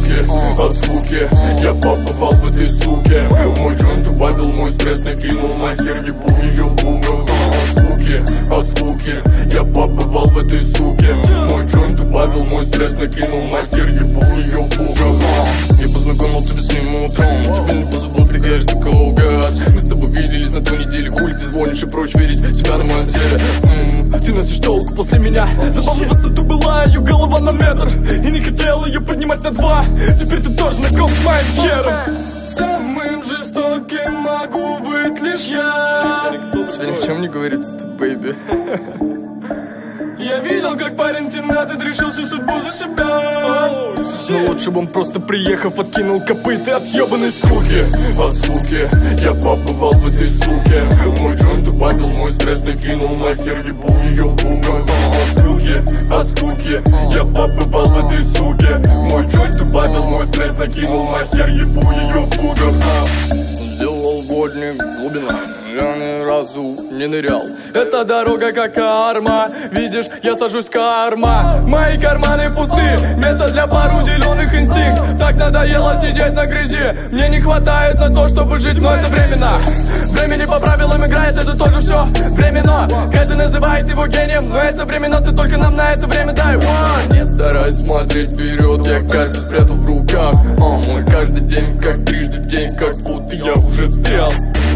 от скуки я побывал в этой суке. Мой джойнт убавил мой стресс, накинул нахер ебу ее бугом. От скуки я побывал в этой суке. Мой джойнт убавил мой стресс, накинул нахер ебу ее бугом. Я познакомил тебя с ним утром, тебе не позабыл, пригаешь такого гад. Мы с тобой виделись на той неделе, хули ты звонишь и прочь верить себя на моем теле. Ты носишь толку после меня, забавно высоту была ее голова на метр, и не хотел ее поднимать на 2. Теперь ты тоже знаком с моим хером. Самым жестоким могу быть лишь я. Тебе ни в чем не говорит это, бэйби. Я видел, как парень 17 решил всю судьбу за себя. Но лучше бы он просто, приехав, откинул копыты от ебаной скуки. От скуки я побывал в этой суке. Мой джойнт убавил мой стресс, накинул нахер ебу ее бугом. От скуки я побывал в этой суке. Мой джойнт убавил мой стресс, накинул нахер ебу ее бугом. Сделал водник глубина, я ни разу не нырял. Эта дорога как карма, видишь, я сажусь карма. Мои карманы пусты, место для пару зеленых инстинкт. Так надоело сидеть на грязи, мне не хватает на то, чтобы жить, но это временно. Времени по правилам играет, это тоже все временно. Каждый называет его гением, но это временно, ты только нам на это время дай. Не старайся смотреть вперед, я каждый спрятал в руках. Мой каждый день как трижды в день, как будто я уже стрял.